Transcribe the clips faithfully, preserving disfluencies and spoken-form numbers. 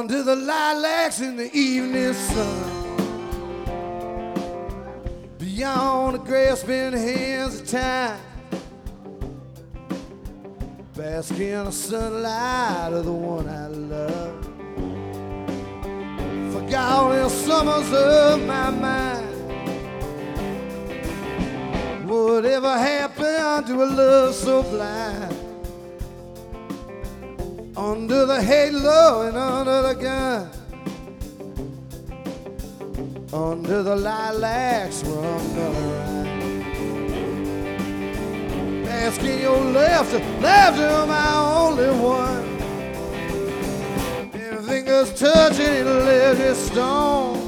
under the lilacs in the evening sun, beyond the grasping hands of time, bask in the sunlight of the one I love. Forgotten summers of my mind. Whatever happened to a love so blind? Under the halo and under the gun, under the lilacs from another rhyme. Asking your laughter, laughter, my only one. And fingers touching in living stone.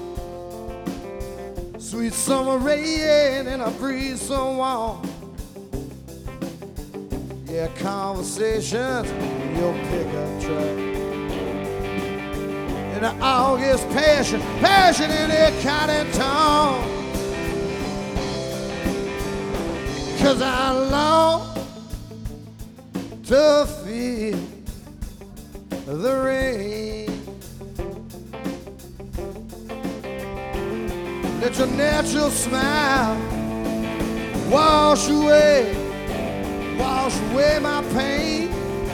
Sweet summer rain and a breeze so warm. Yeah, conversations in your pickup truck. And the August passion, passion in that kind of tone. Cause I long to feel the rain. Let your natural smile wash away, wash away my pain.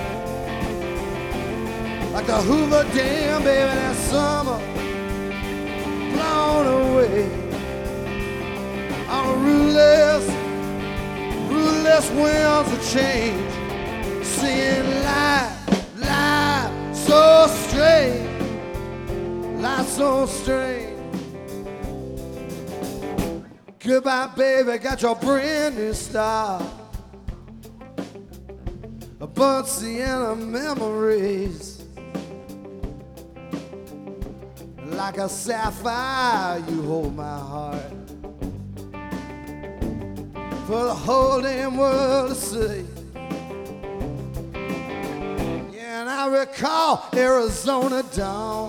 Like the Hoover Dam, baby, that summer blown away. On a ruthless, ruthless winds of change, seeing life, life so strange, life so strange. Goodbye, baby, got your brand new start. A bunch of memories. Like a sapphire, you hold my heart. For the whole damn world to see. Yeah, and I recall Arizona dawn,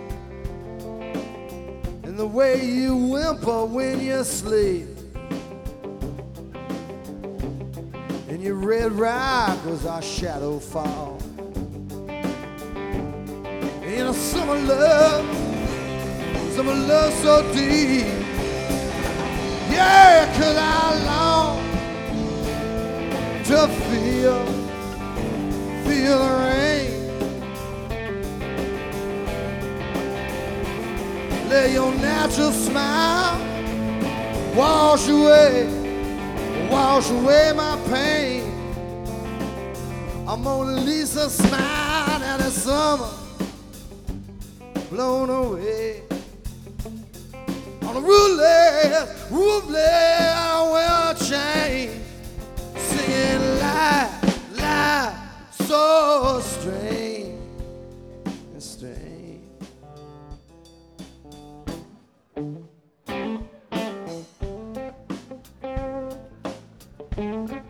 and the way you whimper when you sleep. And your red rock was our shadow fall. In a summer love, summer love so deep. Yeah, cause I long to feel, feel the rain. Let your natural smile wash away, wash away my pain. I'm Mona Lisa smile at the summer blown away. On a ruthless, ruthless, I will change. Singing life, life, so strange and strange.